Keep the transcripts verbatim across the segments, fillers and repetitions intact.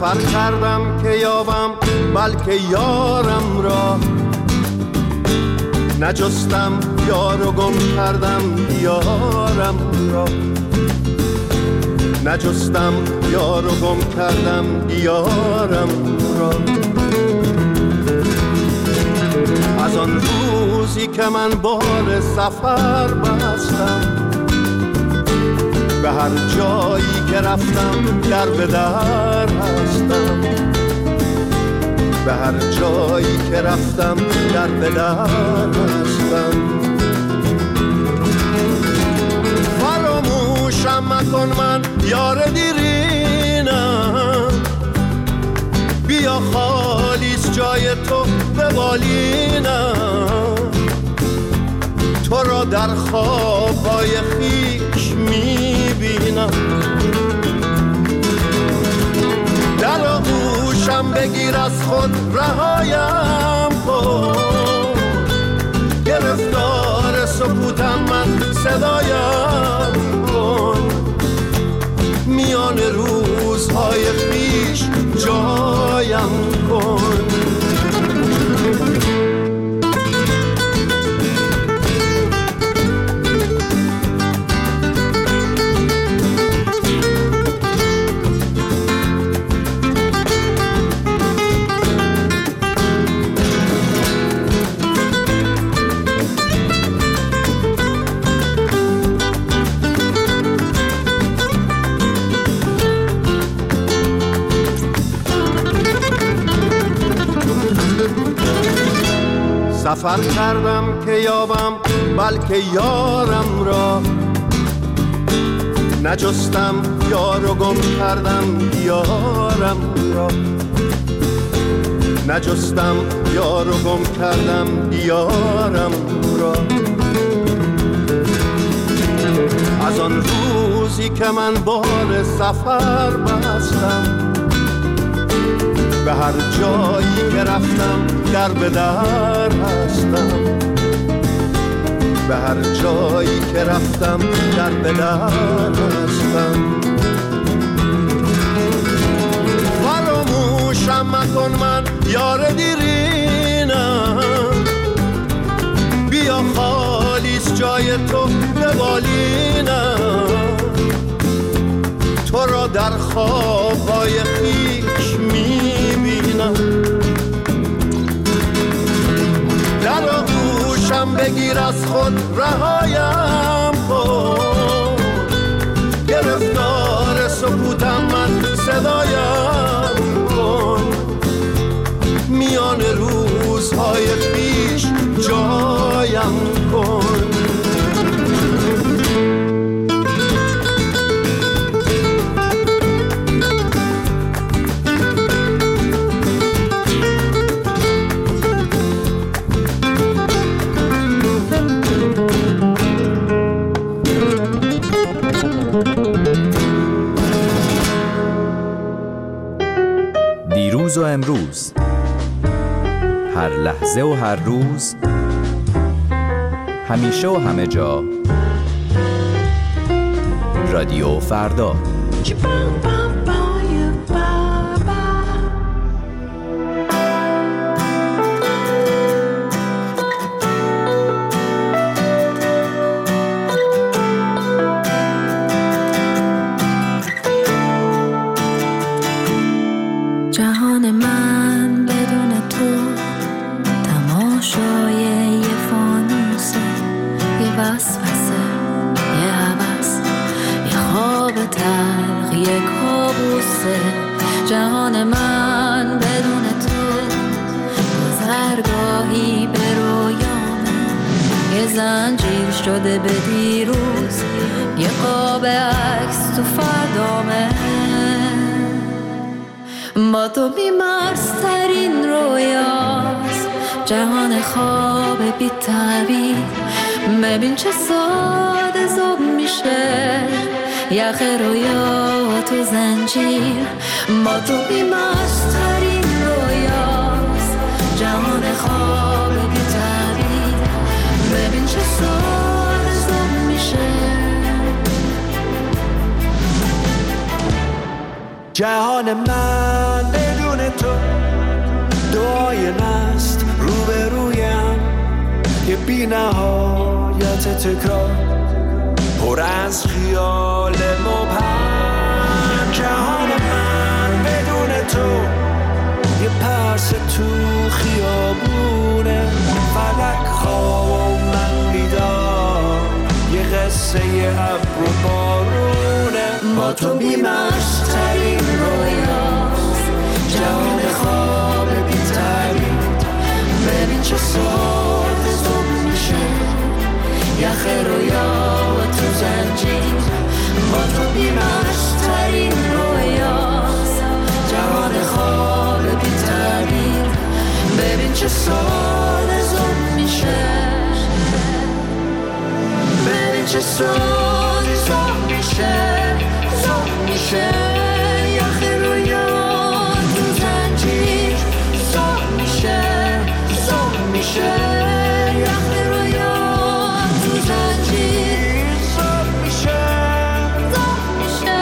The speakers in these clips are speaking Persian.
سفر کردم که یابم بلکه یارم را، نجستم یار و گم کردم یارم را، نجستم یار و گم کردم یارم را. از آن روزی که من بار سفر بستم، به هر جایی که رفتم در به در هستم، به هر جایی که رفتم در به در هستم. فراموشم مکن من یار دیرینم، بیا خالیست جای تو به بالینم، تو را در خوابهای خیش میبینم. در آغوشم بگیر از خود رهایم کن، گرفتار سکوتم من صدایم کن، میان روزهای خیش جایم کن. سفر کردم که یابم بلکه یارم را، نجستم یار و گم کردم یارم را، نجستم یار و گم کردم یارم را. از آن روزی که من بار سفر بستم، به هر جایی که رفتم در به در هستم، به هر جایی که رفتم در به در هستم. فراموشم مکن من یار دیرینم، بیا خالیست جای تو به بالینم، تو را در خوابهای خیش میبینم. در آغوشم بگیر از خود رهایم کن، گرفتار سکوتم من صدایم کن، میان روزهای خیش جایم کن. دیروز و امروز، هر لحظه و هر روز، همیشه و همه جا، رادیو فردا. جهان من بدون تو تماشای یه فانوسه، یه وسوسه، یه هوس، یه خواب تلخ، یه کابوسه. جهان من بدون تو گذرگاهی به رویامه، یه زنجیر شده به دیروز، یه قاب عکس تو فردامه. با تو بیمارسترین رویاست، جهان خواب بی تعبیر. ببین چه ساده زوب میشه یخ رویا تو زنجیر. با تو بیمارسترین رویاست، جهان خواب بی تعبیر. ببین چه ساده زوب میشه. جهان من بدون تو دعای نست روبرویم، یه بی نهایت تکرار پر از خیال مبهم. جهان من بدون تو یه پرس تو خیابونه، فلک خواب و من بیدار، یه قصه ابر و بارونه. با تو بیمست ترین رویاست، جهان خواب بی تردید. ببین چه سرد زوب میشه یخ رویا و تو زنجیر. با تو بیمست ترین رویاست، جهان خواب بی تردید. ببین چه سرد زوب میشه، ببین چه سرد زوب میشه، زوب میشه یخ رویا تو زنجیر. زوب میشه، زوب میشه یخ رویا تو زنجیر. زوب میشه، زوب میشه.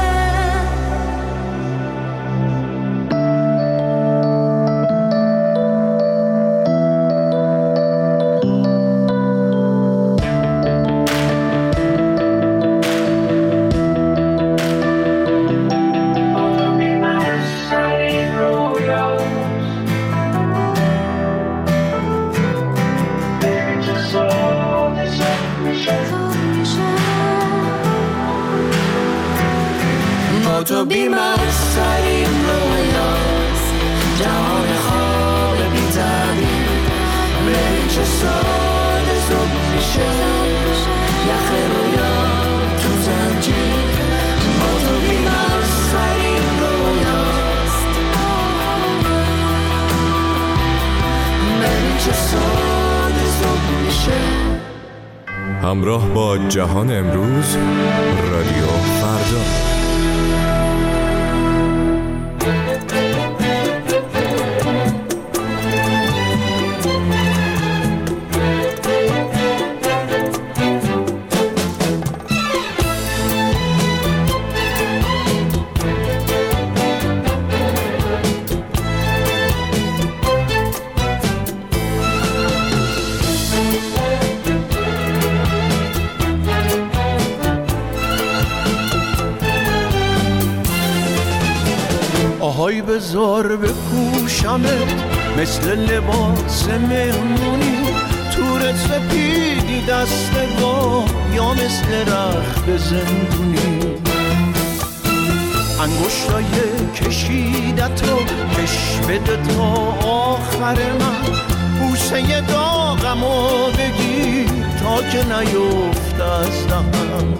تو بیمست ترین رویاست، جهان خواب بی تردید. ببین چه ساده زوب میشه یخ رویا تو زنجیر. با تو بیمست ترین رویاست، ببین چه ساده زوب میشه. همراه با جهان امروز، رادیو فردا. آهای بذار بپوشمت مثل لباس مهمونی، تور سپیدی دستگاه یا مثل رخت زندونی. انگشتای کشیدت رو کش بده تا آخر من، بوسه داغمو بگیر تا که نیفت از دهنم.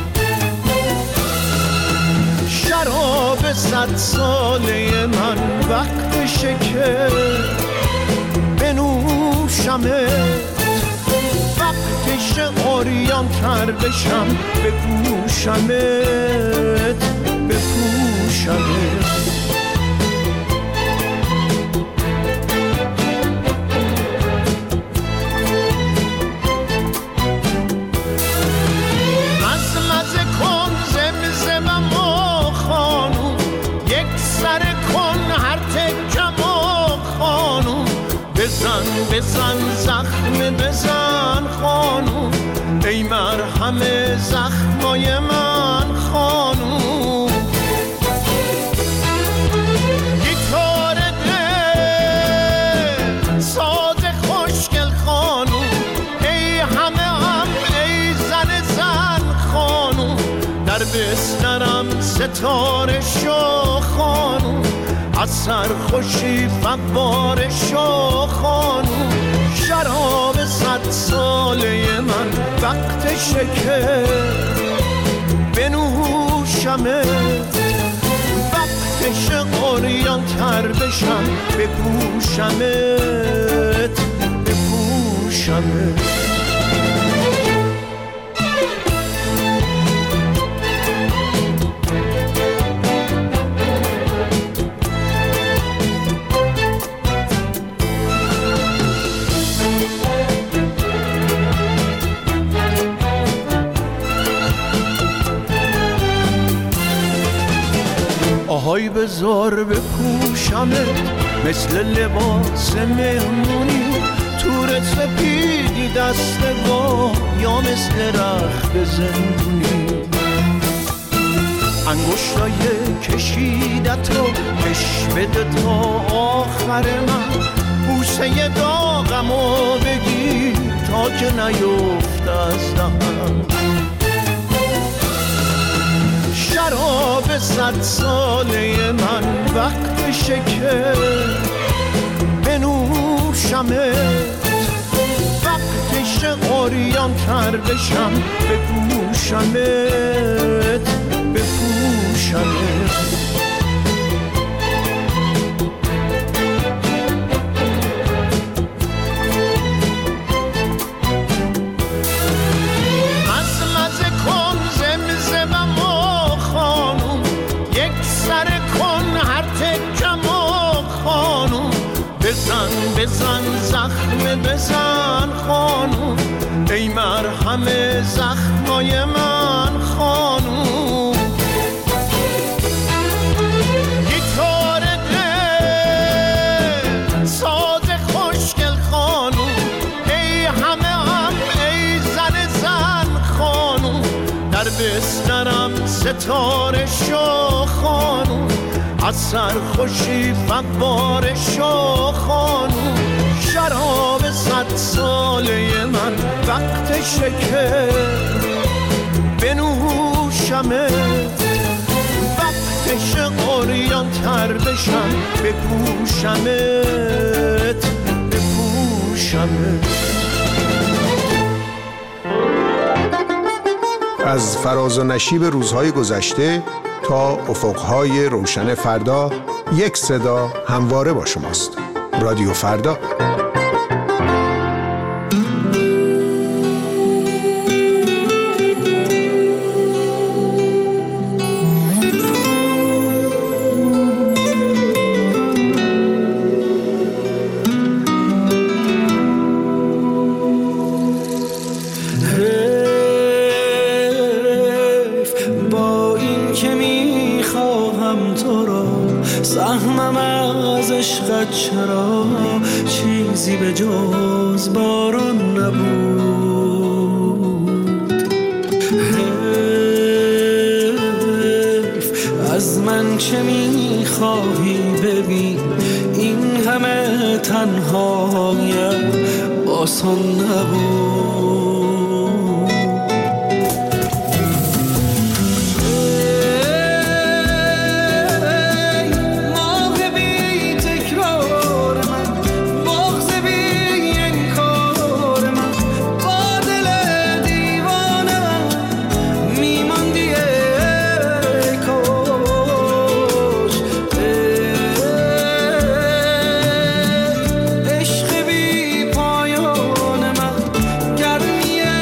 شراب صد ساله من وقتشه که بنوشمت، وقتشه عریان تر بشم بپوشمت، بپوشمت. بزن بزن زخم بزن خانوم، ای مرهم زخمای من خانوم. گیتار دل ساز خوشگل خانوم، ای همه هم ای زن زن خانوم. در بسترم ستاره شو خانوم، از سرخوشی فواره شو خانوم. شراب صد ساله من وقتشه که بنوشمت، وقتشه عریان تر بشم بپوشمت، بپوشمت. وای بذار بپوشمت مثل لباس مهمونی، تور سپیدی دست با یا مثل رخت زندونی، انگشتای کشیدت رو کش بده تا آخر من، بوسه داغمو بگیر تا که نیفت از دهنم. شراب صد ساله من وقتشه که بنوشمت، وقتشه عریان تر بشم بپوشمت بپوشمت. بزن بزن زخم بزن خانوم، ای مرهم زخمای من خانوم. گیتار دل ساز خوشگل خانوم، ای همه هم ای زن زن خانوم، در بسترم ستاره شو خانوم، از سرخوشی فواره شو خانوم. شراب صد ساله من وقتشه که بنوشمت، وقتشه عریان تر بشم بپوشمت بپوشمت. از فراز و نشیب روزهای گذشته تا افقهای روشن فردا، یک صدا همواره با شماست. رادیو فردا. چرا چیزی به جز باران نبود، حیف از من چه میخواهی ببین، این همه تنهایم آسان نبود. عشق بی پایان من، گرمی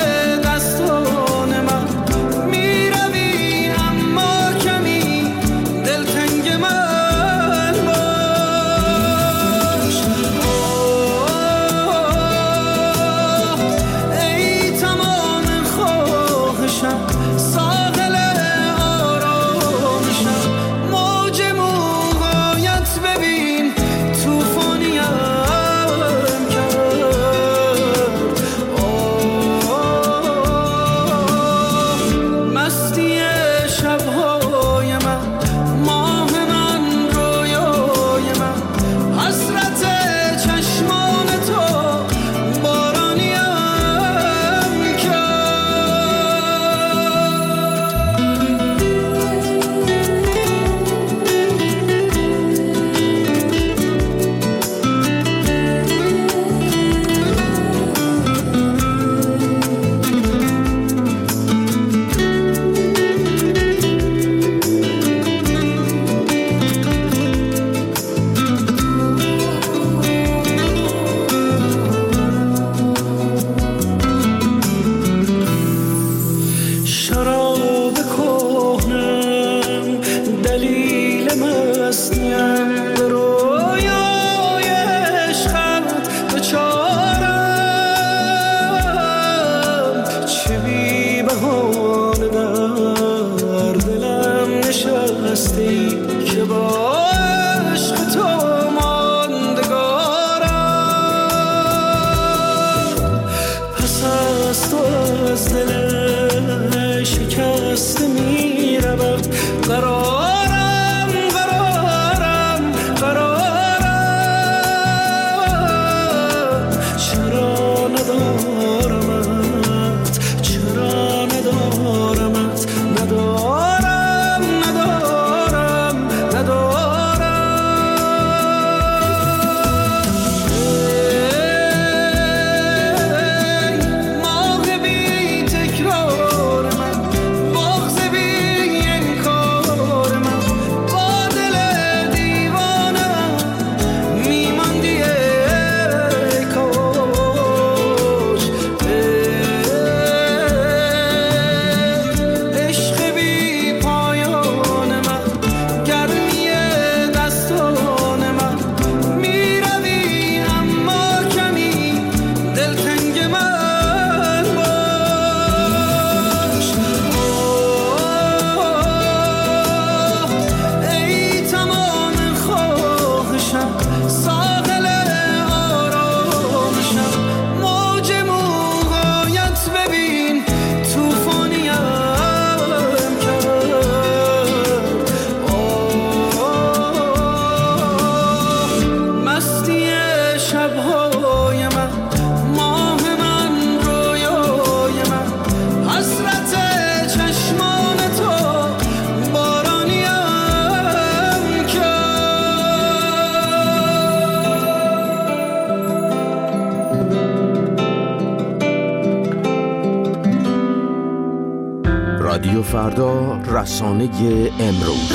رادیو فردا، رسانه امروز.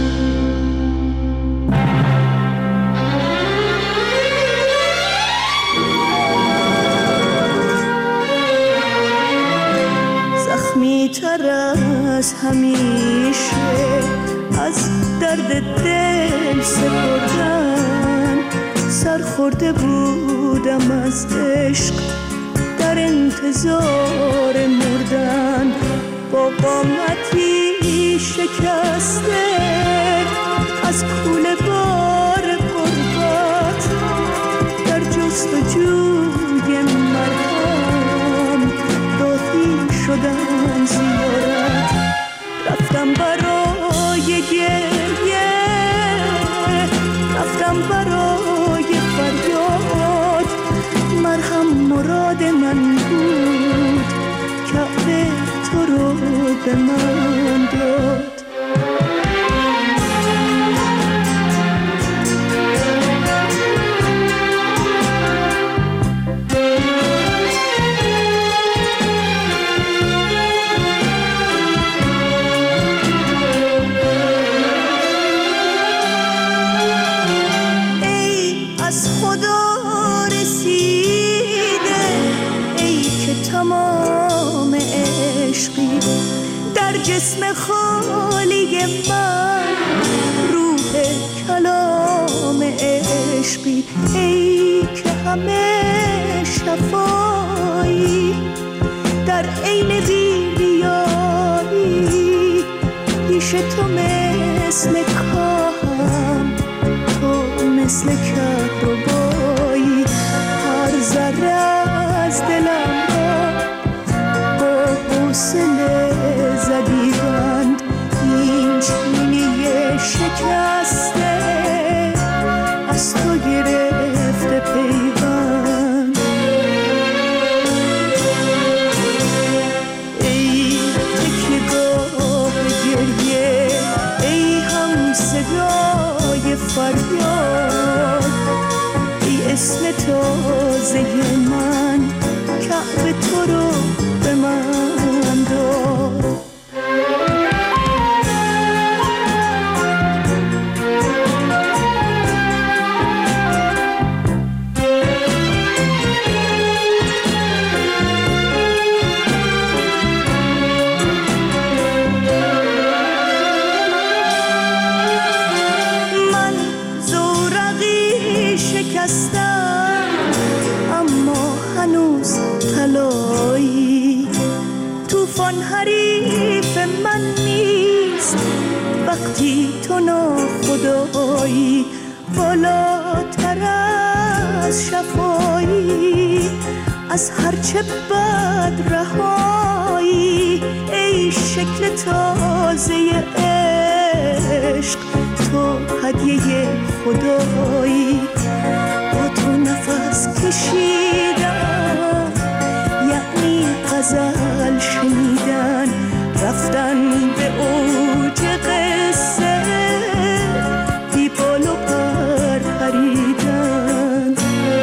زخمی تر از همیشه از درد دل سپردن، سرخورده بودم از عشق در انتظار مردن، با قامتی شکسته از کوله بار غربت، در جستجوی مرهم راهی شدم زیارت. رفتم برای گریه، رفتم برای فریاد، مرهم مراد من بود، کعبه تو رو به من داد. جسم خالی من روح کلام عشقی، ای که همه شفایی در عین بی‌ریایی، پیش تو مثل کاهم، تو مثل کهربایی، هر ذره از دلم را با حوصله زدی بند، این چینی شکسته از تو گرفته پیوند. ای تکیه‌گاه گریه، ای هم صدای فریاد، ای اسم تازه من، کعبه تو رو به من داد. اما هنوز طلایی، طوفان حریف من نیست وقتی تو ناخدایی، بالاتر از شفایی، از هرچه بد رهایی، ای شکل تازه عشق، تو هدیه خدایی. با تو نفس کشیدن یعنی غزل شنیدن، رفتن به اوج قصه، بی بال و پر پریدن.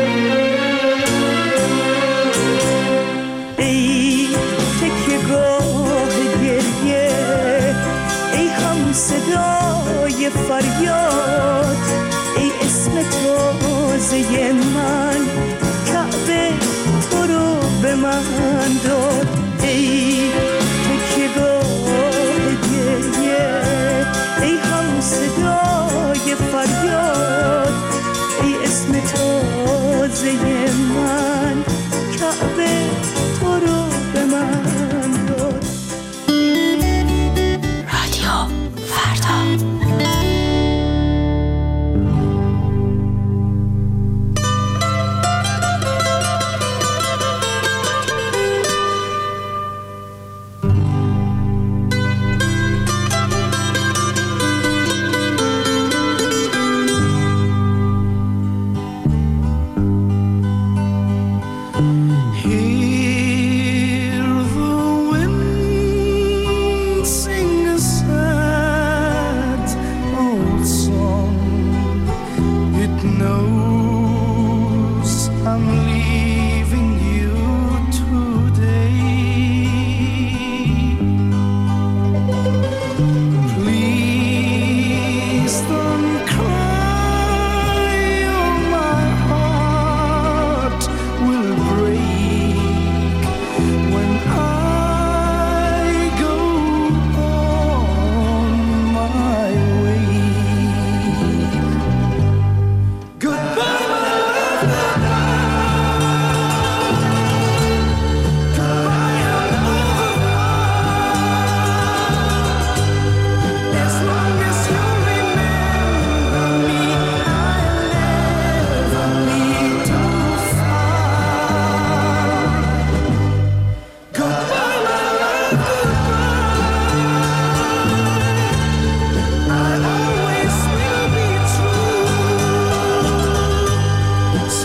ای تکیه‌گاه گریه، ای هم صدای فریاد، ای اسم تازه من، کعبه تو رو به من داد. ای تکیه‌گاه گریه، ای هم صدای فریاد، ای اسم تازه من، کعبه تو رو به من داد. رادیو فردا.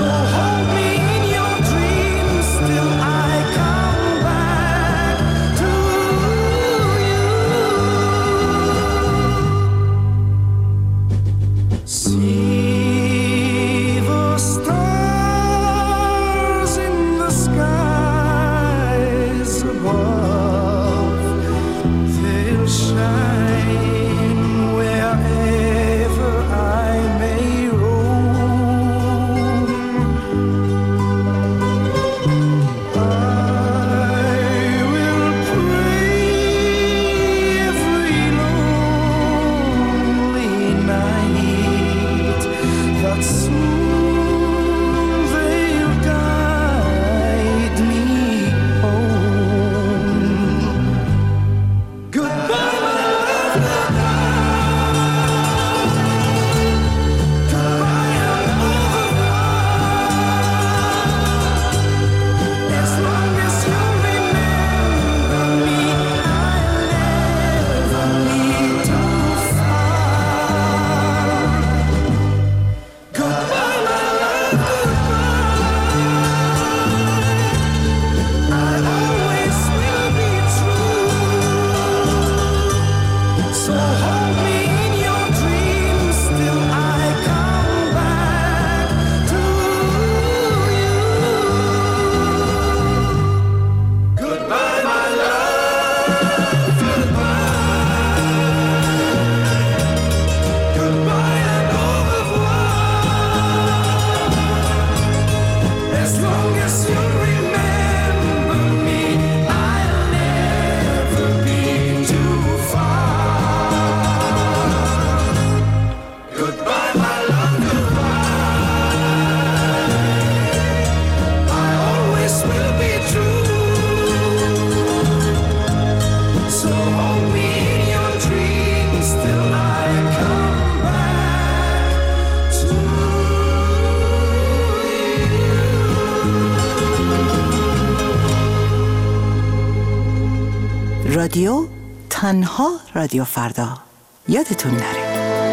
رادیو تنها رادیو فردا، یادتون نره.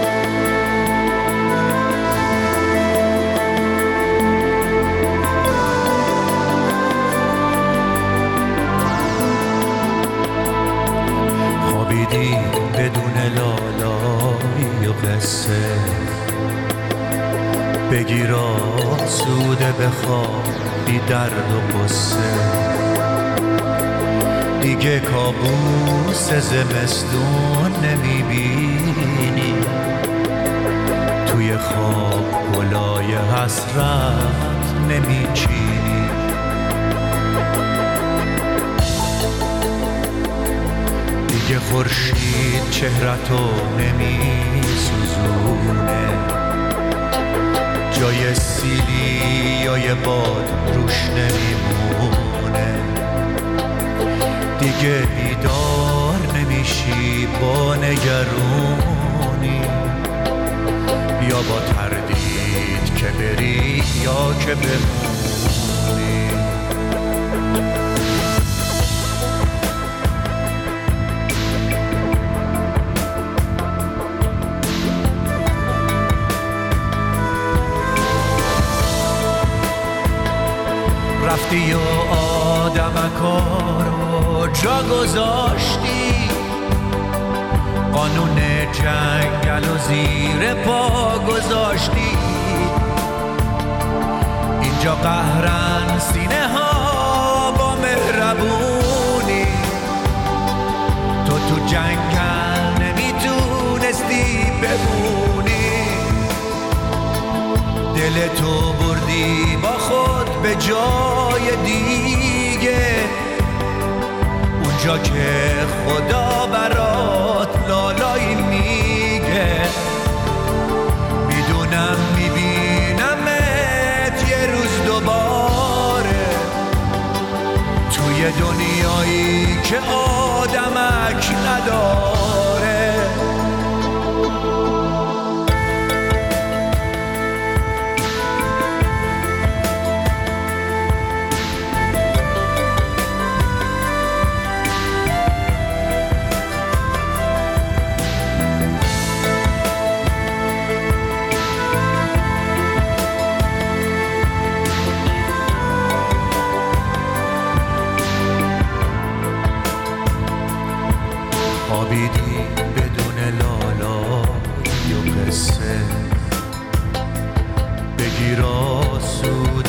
خوابیدی بدون لالایی و قصه، بگیر آسوده بخواب بی درد و قصه، دیگه کابوس زمستون نمیبینی، توی خواب گلای حسرت نمیچینی، دیگه خورشید چهرتو نمیسوزونه، جای سیلی یا یه باد روش نمیمونه، دیگه بیدار نمیشی با نگرونی، یا با تردید که بری یا که بمونی. رفتی و آدمکارو جا گذاشتی، قانون جنگل و زیر پا گذاشتی، اینجا قهرن سینه ها با مهربونی، تو تو جنگل نمیتونستی بمونی، دل تو بردی با خود به جای دیگه، اونجا که خدا برات لالایی میگه، میدونم میبینمت یه روز دوباره، توی دنیایی که آدمک نداره.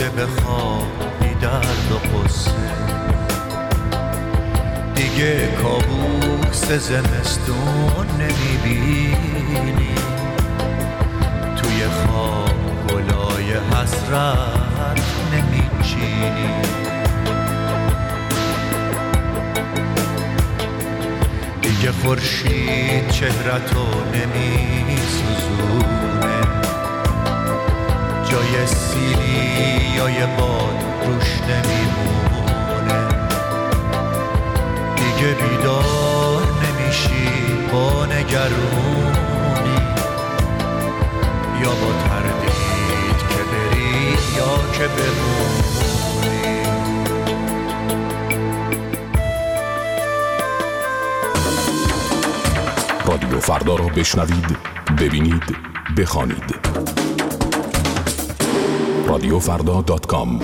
افتاده به خواب بی درد و قصه، دیگه کابوس زمستون نمیبینی، توی خواب گلای حسرت نمیچینی. دیگه خورشید چهرتو نمیسوزونه، جای سیلی یا یه باد روش نمیمونه. دیگه بیدار نمیشی با نگرونی، یا با تردید که بری یا که بمونی. رادیو فردا رو بشنوید، ببینید، بخوانید. رادیو فردا دات کام.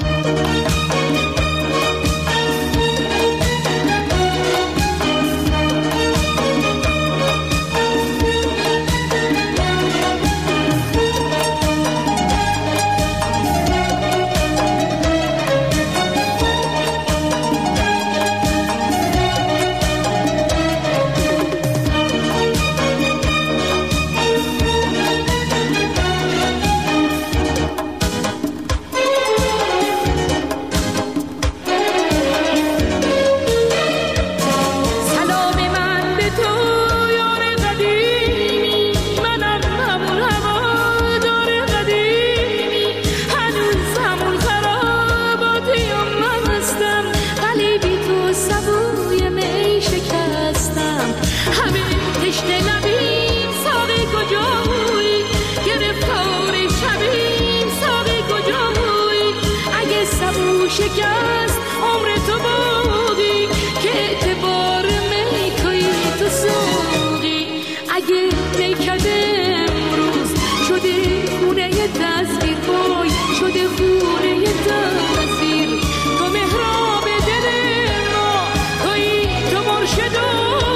شکست عمر تو باقی که اعتبار میکایی تو ساقی. اگه نیکت امروز شده خونه تصویر، بای شده خونه تصویر، تو محراب دل ما، تویی تو مرشد و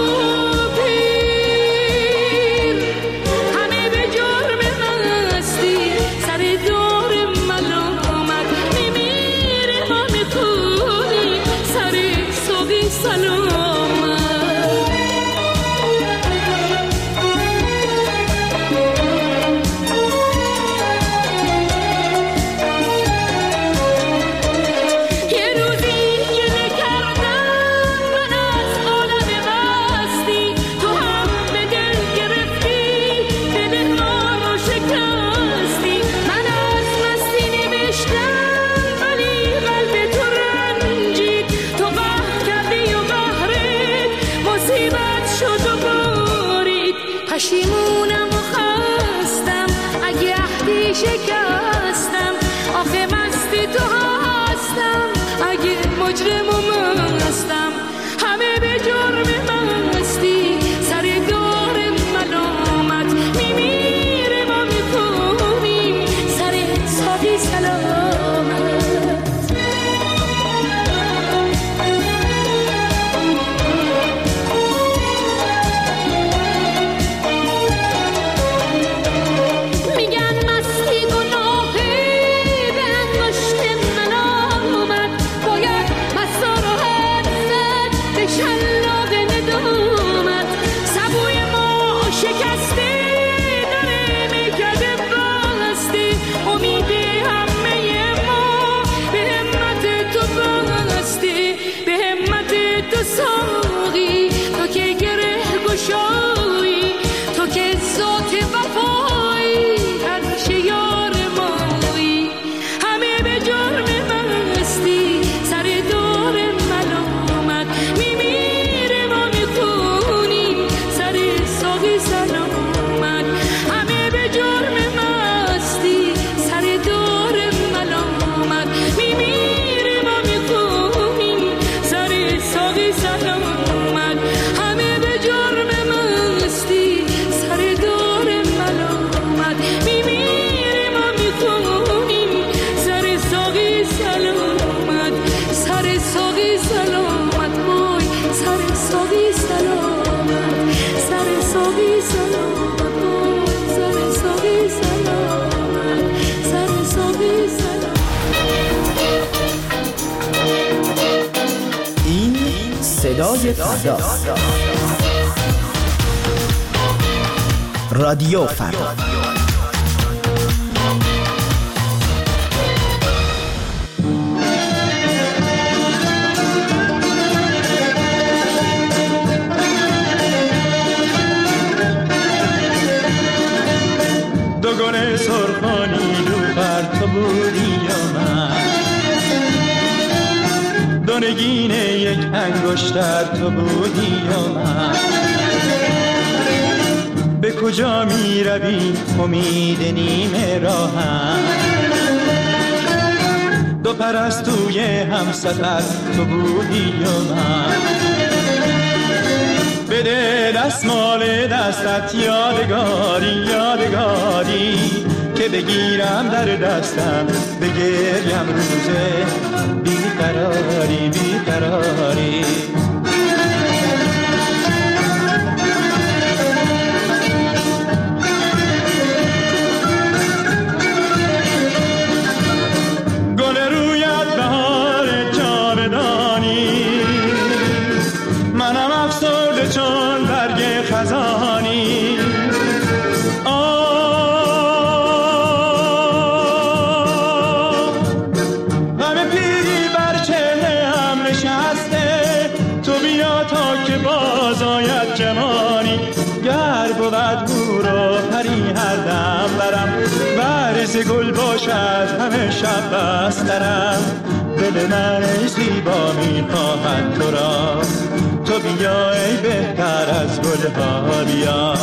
پیر. همه به جرم مستی سر دار ملامت میمیره، ما میخونی سر صبح سلامت. یه روزی گله کردم من از عالم مستی، تو هم به دل گرفتی دل ما رو شکستی. من از مستی نوشتم ولی قلب تو رنجید، تو قهر کردی و قهرت مصیبت شد و بارید. پشیمونم و خستم اگه عهدی شکستم، آخه مستی تو هستم اگه مجرم و مستم. همه به جرم مستی سر دار ملامت میمیره، ما میکنیم سر ساقی سلامت. میگن مستی گناهه به انگشت من آمد، باید مستا رو حد زد به شلاق ندامت. سبوی ما شکسته داره میکده بسته، امید همه ما به همت تو بسته، به همت تو ساقی. تو که گره گشایی، تو که ذات وفایی، همیشه یار مایی. همه به جرم مستی سر دار ملامت میمیره، ما میخونیم سر ساقی سلامت. همه به جرم مستی سر دار ملامت میمیره، ما میخونیم سر ساقی سلامت. صدای فردا. رادیو فردا. دو گل سرخانی رو بر تو بودی یا من، دو نگین یک انگشتر تو بودی یا من. به کجا می روی امید نیمه راهم، دو پرستوی هم سفر تو بودی یا من. بده دستمال دستت یادگاری یادگاری که بگیرم در دستم بگریم روزه بیقراری بیقراری. گل رویت بهار جاودانی، منم افسرده چون برگ خزانی. غم پیری بر چهره هم نشسته، تو بیا تا که باز آید جوانی. گر بود هورا پری هر دم برم، برز گل باشد همه شب بسترم. دل من ای زیبا می خواهد تو را، تو بیا ای بهتر از گلها بیا.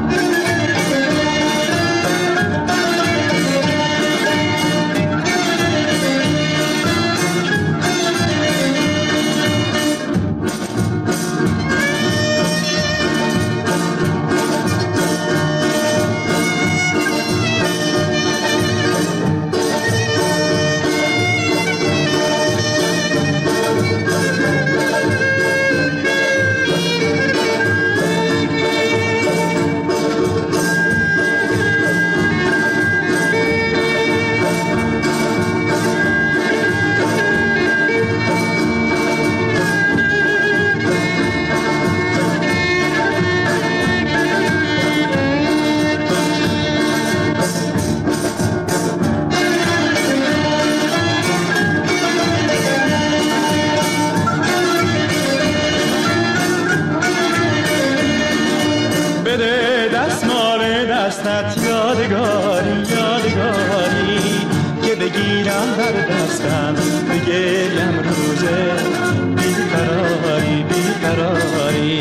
دستت یادگاری یادگاری که بگیرم در دستم بگریم روزه بیقراری بیقراری.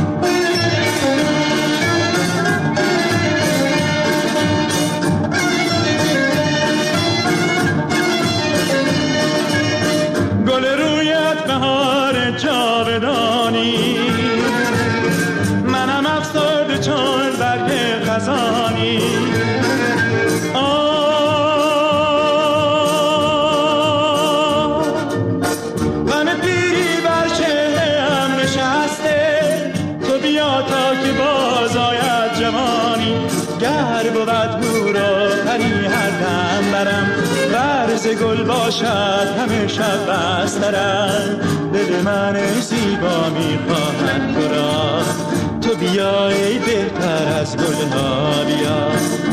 گل رویت بهار جاودانی، منم افسرده چون برگ خزانی. غم پیری بر چهره هم نشسته، تو بیا تا که باز آید جوانی. گر بود هورا پری هر دم برم، برز گل باشد همه شب بسترم. دل من ای زیبا می خواهد تو را، تو بیا ای بهتر از گلها بیا.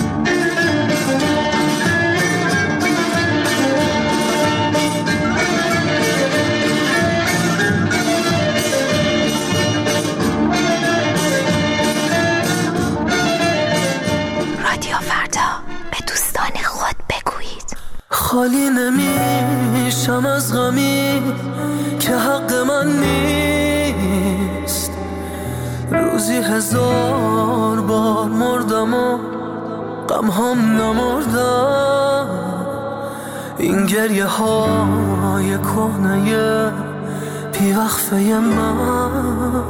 رادیو فردا، به دوستان خود بگویید خالی نمیشم از غمی که حق من نیست. روزی هزار بار مردم و غم هم نمردم. این گریه های کهنه پی وقفه من،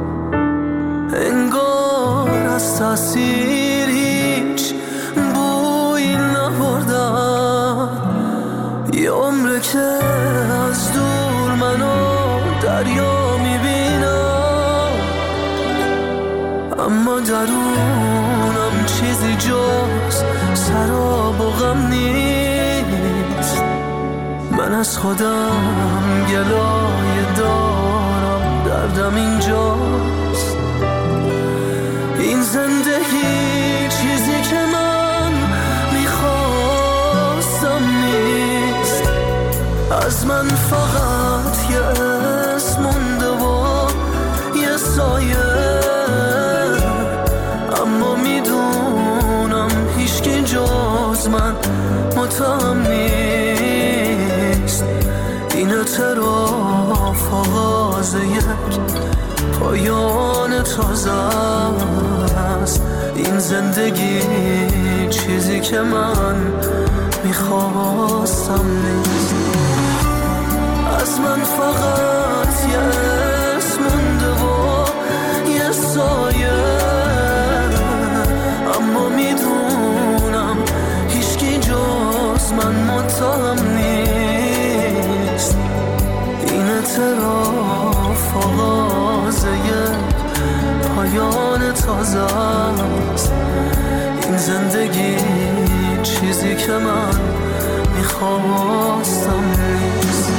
انگار از تاثیر هیچ بویی نبردم. یه عمره که از دور منو دریا میبینم، اما درونم چیزی جز سراب و غم نیست. من از خودم گلای دارم در کردم اینجاست. این زندگی چیزی که من میخواستم نیست. از من فقط یه اسم مونده و یه سایه، اما میدونم هیچکی جز من متهم نیست. این اعتراف آغاز یک پایان تازه است. این زندگی چیزی که من میخواستم نیست. از من فقط یه اسم مونده و یه سایه، اما میدونم هیچکی جز من متهم نیست. این اعتراف آغاز یک پایان تازه است. این زندگی چیزی که من میخواستم نیست.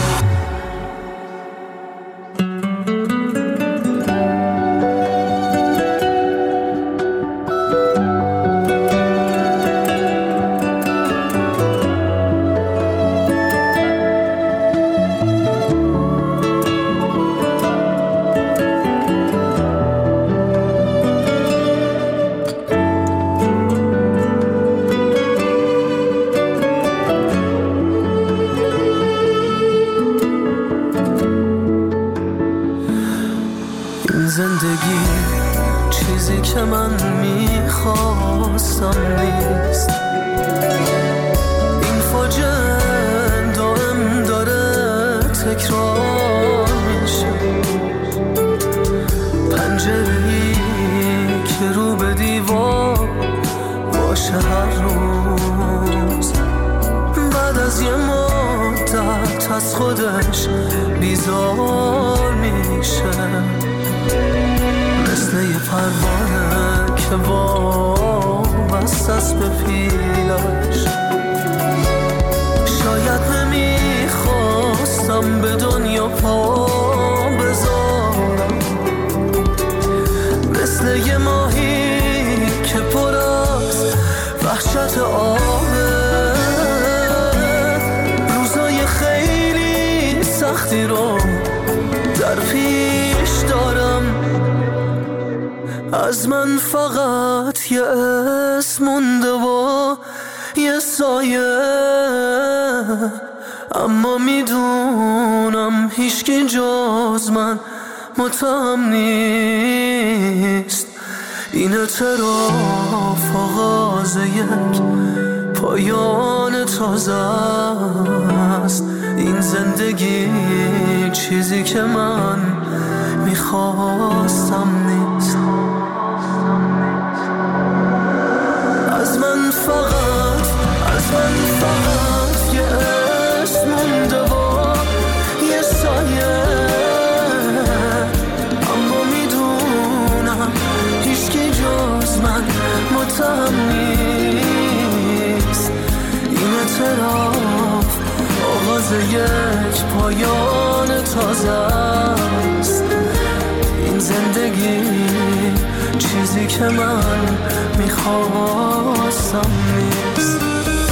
زندگی چیزی که من میخواستم نیست. این فاجعه دائم داره تکرار میشه. پنجره‌ای که رو به دیوار باشه هر روز، بعد از یه مدت از خودش بیزار میشه. مثل یه پروانه که وابسته است به پیلش. شاید نمیخواستم به دنیا پا بذارم. مثل یه ماهی که پر از وحشت آبه. روزای خیلی سختی رو در پیش دارم. از من فقط یه اسم مونده و یه سایه، اما میدونم هیچکی جز من متهم نیست. این اعتراف آغاز یک پایان تازه است. این زندگی چیزی که من میخواستم نیست. از من فقط از من فقط یه اسم مونده و یه سایه، اما میدونم هیچکی جز من متهم نیست. این اعتراف آغاز یک پایان تازه است. این زندگی چیزی که من میخواستم نیست.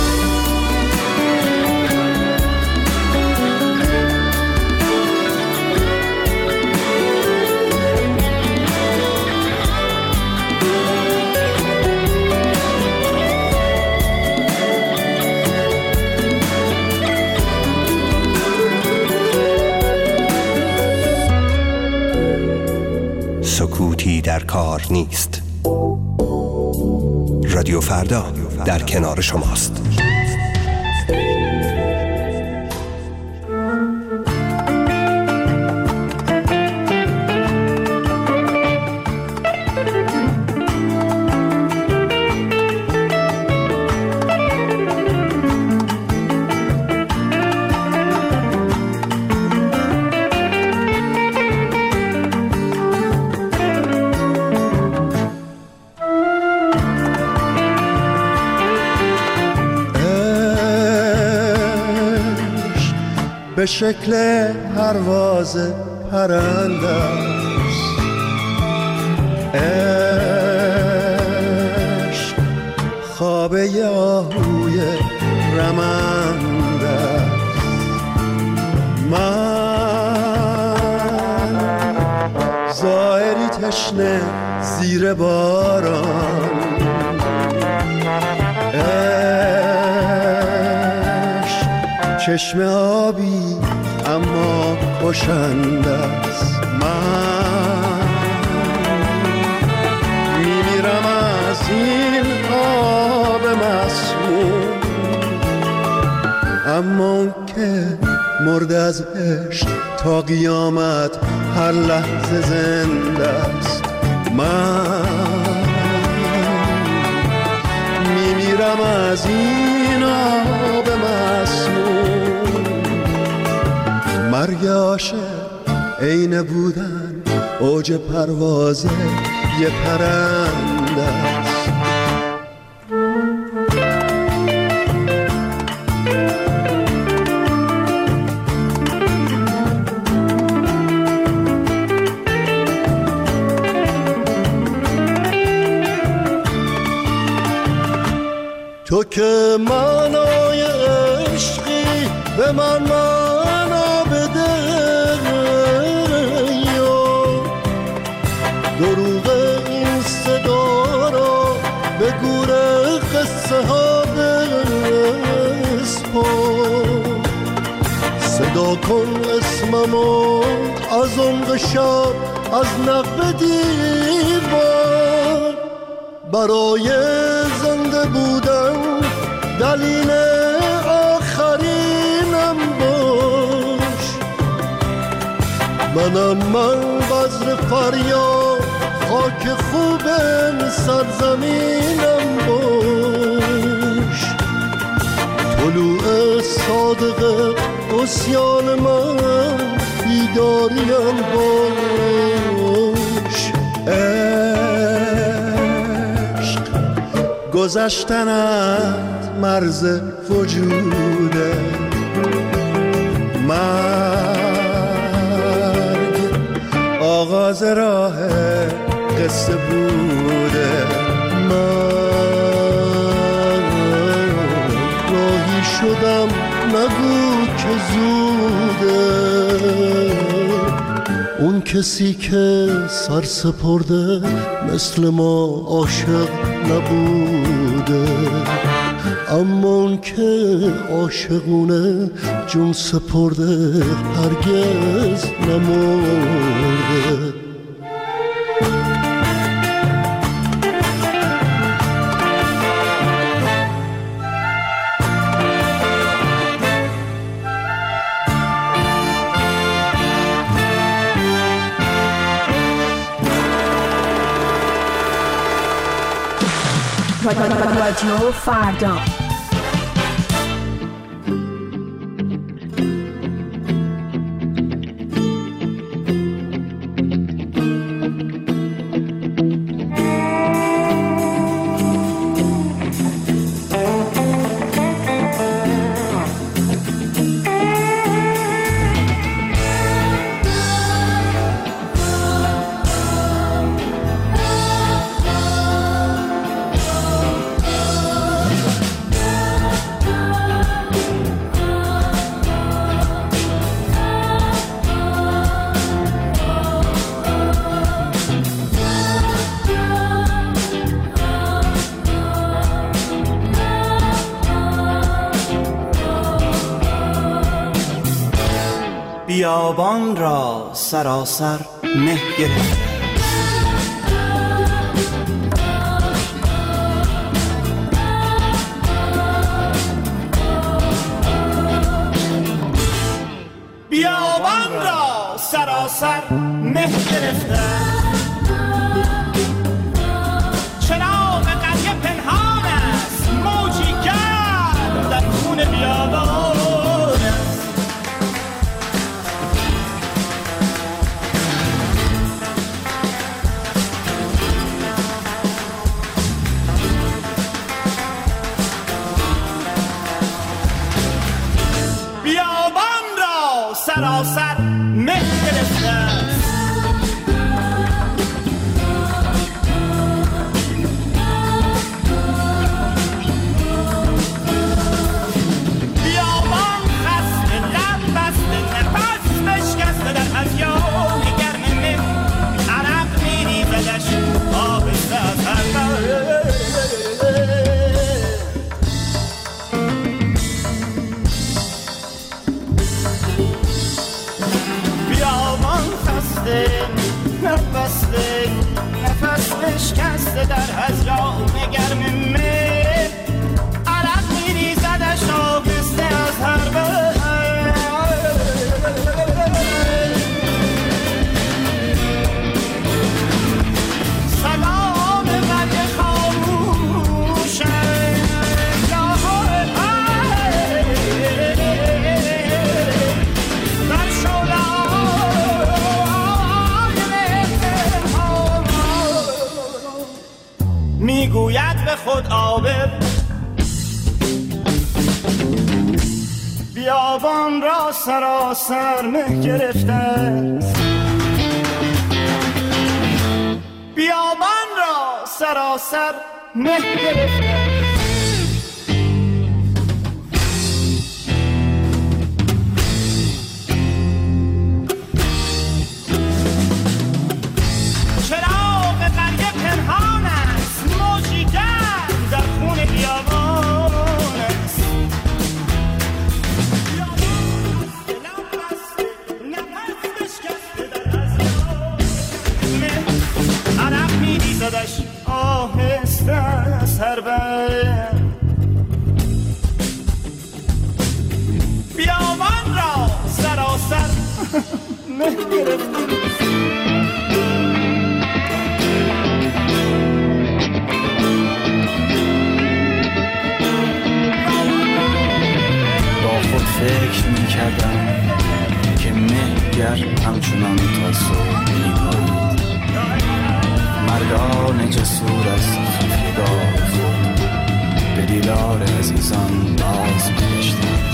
سکوتی در کار نیست. رادیو فردا در کنار شماست. به شکل پرواز پرنده است. عشق خواب یاهوی رمنده است. من ظاهری تشنه زیر باران، عشق چشم آبی اما کشنده است. من میمیرم از این آب مسموم، اما که مرد از عشق تا قیامت هر لحظه زنده است. من میمیرم از این آب مسموم. مرگ عاشق عین بودن اوج پرواز یه پرنده است. تو که معنای عشقی به من معنا بده، دروغ این صدا را به گور قصه ها بسپار. صدا کن اسممو از عمق شب از نقب دیوار. برای زنده بودن دلیل آخرینم باش. منم من بذر فریاد خاک خوب سرزمینم باش. طلوع صادق عصیان من بیداریم باش. گذشتنت مرز وجوده، مرگ آغاز راه قصه بوده. من راهی شدم نگو که زوده. اون کسی که سر سپرده مثل ما عاشق نبوده، اما اون که عاشقونه جون سپرده هرگز نمرده. رادیو فردا. بیابان را سراسر مه گرفت، بیابان را سراسر مه گرفته. چراغ قریه پنهان است، موجی گرد در خون بیابان. سراسر مه گرفته است. بیابان خسته لب بسته نفس بشکسته در هزیان گرم مه عرق میریزدش آهسته از هر نفسته نفس بشکسته در هزیان گرم مه عرق میریزدش آهسته از هر بر. سلام قد خاموشم میگوید به خود عابر بیابان را سراسر مه گرفته است. بیابان را سراسر مه گرفته است. چراغ قریه پنهان است، موجی گرم در خون بیابان است. نفس بشکسته در هزیان مه عرق میریزدش آهسته از هر بر. بیابان را سراسر مه گرفته. فکر میکردم که مهگر همچنان تا صبح میپایید. مردان جسور از خفیگاه خود به دیدار عزیزان باز میگشتند.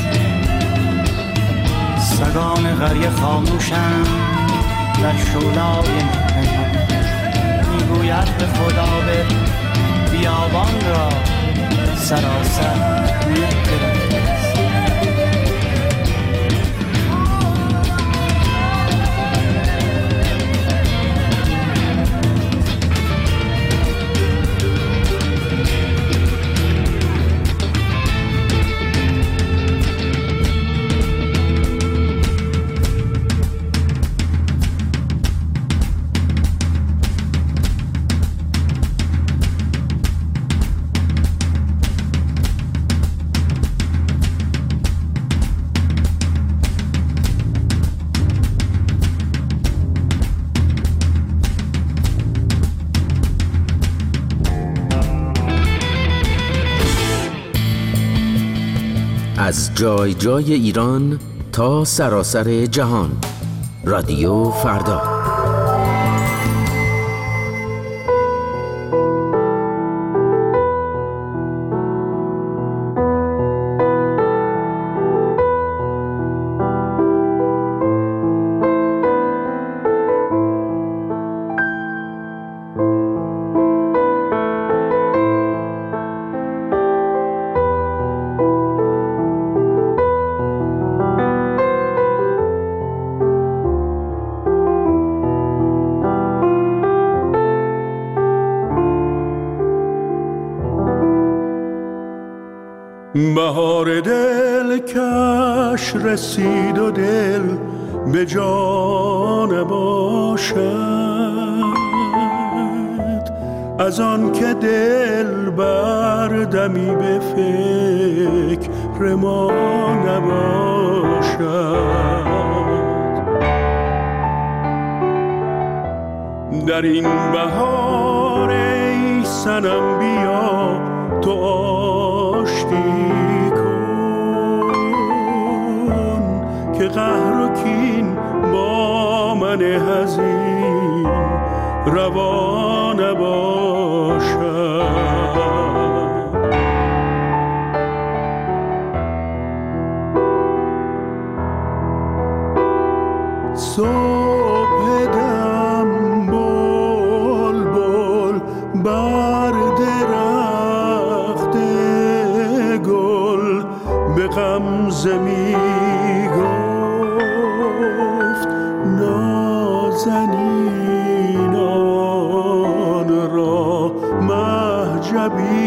سگان قریه خاموشند در شعله‌های پنهان. میگوید به خدا به بیابان را سراسر مه گرفته است. از جای جای ایران تا سراسر جهان، رادیو فردا. بهار دل کش رسید و دل به جان باشد، از آن که دل بردمی به فکر ما نباشد. در این بهار ای صنم بیا تو آشتی که قهر و کین با من حزین روا نباشد. صبح دم بول بول بر درخت گل به غمزه می گفت نازنینان را مهجبی